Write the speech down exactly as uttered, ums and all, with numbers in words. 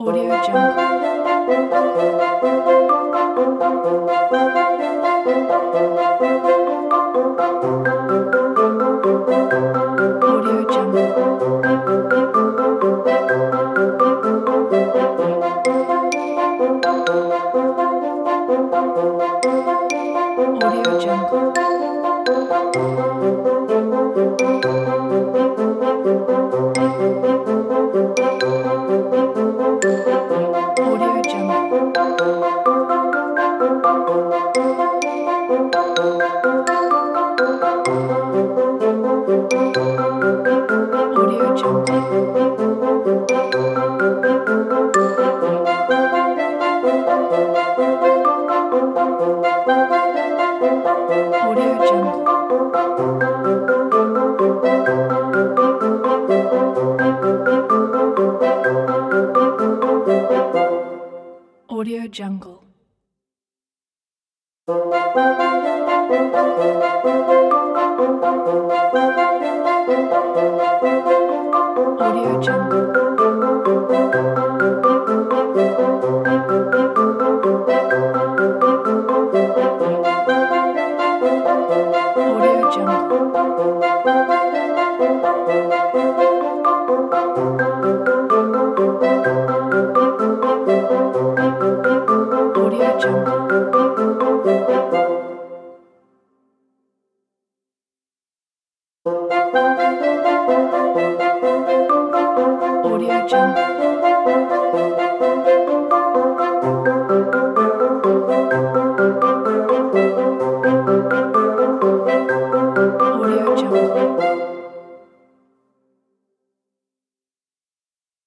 Audio Jungle. Audio Jungle. Audio Jungle. Audio Jungle. Audio Jungle. Audio Jungle. Audio Jungle. Audio Jungle. Audio Jungle. Audio Jungle. Audio Jungle.